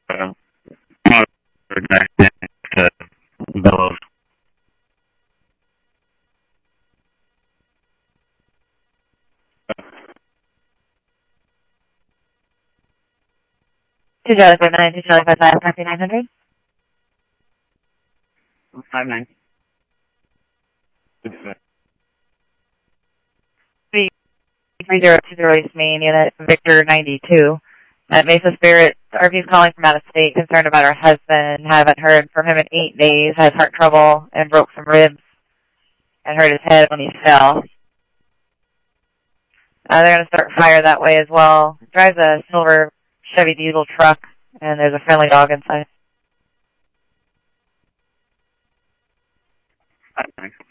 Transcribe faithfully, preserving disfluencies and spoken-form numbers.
uh, motor back to Bellows. Two Charlie five nine, two Charlie five five, copy nine hundred. Five nine. Three zero two zero East Main Unit, Victor ninety two. At Mesa Spirit, R V's calling from out of state, concerned about her husband. Haven't heard from him in eight days. Has heart trouble and broke some ribs and hurt his head when he fell. Uh, they're going to start fire that way as well. Drives a silver Chevy diesel truck, and there's a friendly dog inside. Five nine.